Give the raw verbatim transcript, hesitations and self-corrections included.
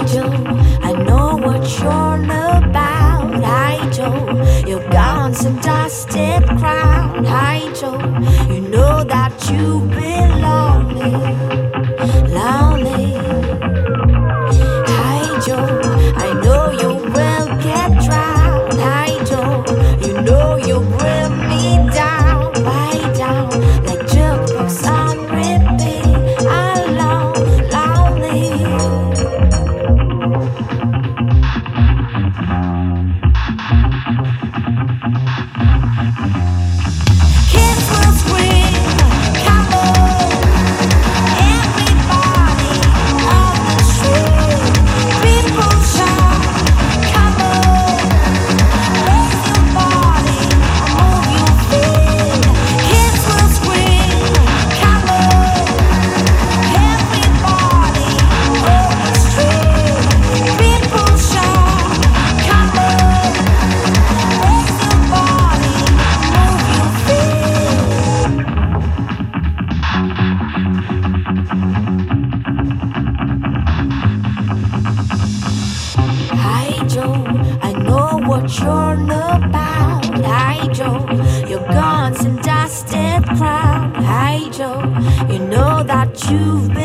Joe, I know what you're about. Hi Joe, your guns and dusted crown. Hi Joe, you know that you've been lonely, lonely. Hi Joe, I know you will get drowned. Hi Joe, you know you bring me down, right down, like jukebox on repeat. Alone, lonely. Kids will scream, come on, everybody on the street. People shout, come on, raise your body, move your feet. Kids will scream, come on, everybody on the street. People shout, come on, raise your body, move your feet. Hi Joe, I know what you're about. Hi Joe, your guns and dusted crown. Hi Joe, you know that you've been